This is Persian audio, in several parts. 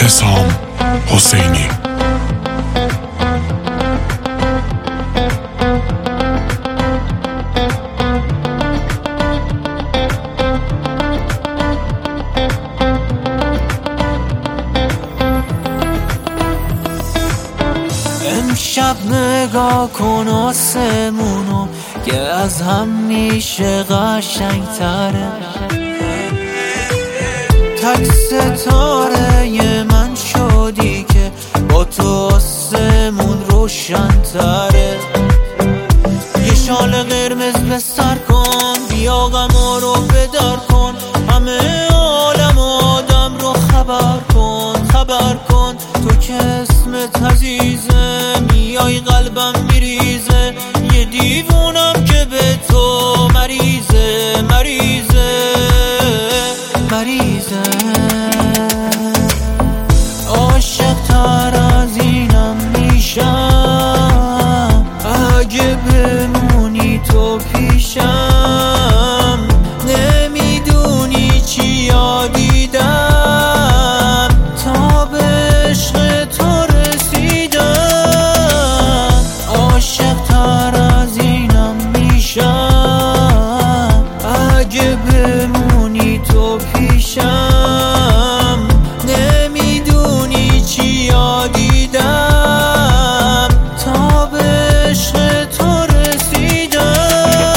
حسام حسینی. امشب نگاه کن آسمونو که از همیشه قشنگ‌تره. تک ستاره من شدی که با تو آسمون روشن‌تره. یه شال قرمز به سر کن، بیا غما رو بدر کن، همه عالم آدم رو خبر کن تو که اسمت عزیزه، میای قلبم میریزه، یه دیوونم که به تو مریزه. عاشق تر از اینم میشم اگه بمونی تو پیشم. نمیدونی چی یادیدم تا به عشق تو رسیدم. عاشق تر از اینم میشم اگه بمونی تو پیشم. نمیدونی چی یادیدم تا به عشق تو رسیدم.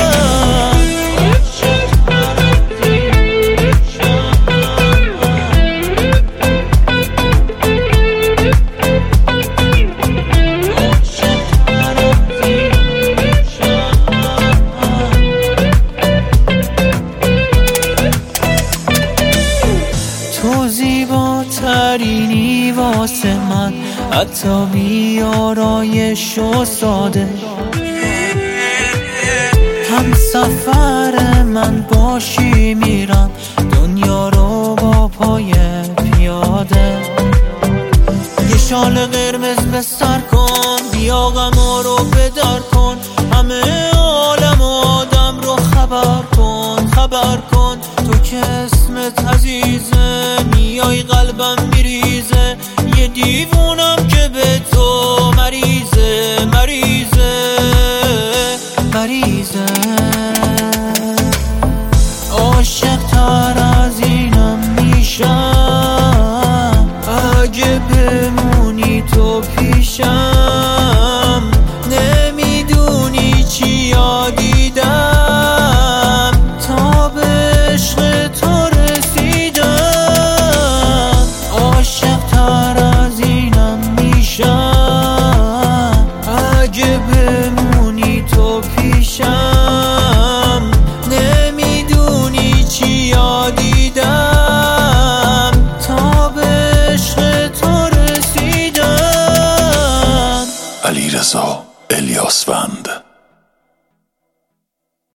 تو زیباترینی واسه من، حتی بیارایش و ساده. هم سفر من باشی میرم دنیا رو با پای پیاده. یه شال قرمز به سر کن، بیا غما رو بدر کن، همه عالم آدم رو خبر کن تو که اسمت عزیزه، میای قلبم میریزه، یه دیوونم که به تو مریزه. عاشق تر از اینم میشم اگه بمونی تو پیشم. نمیدونی چی یادیدم تا به عشق تو رسیدم. عاشق تر از اینم میشم اگه بمونی تو پیشم. نمیدونی چی یادیدم تا به عشق تو رسیدم. علیرضا الیاسوند.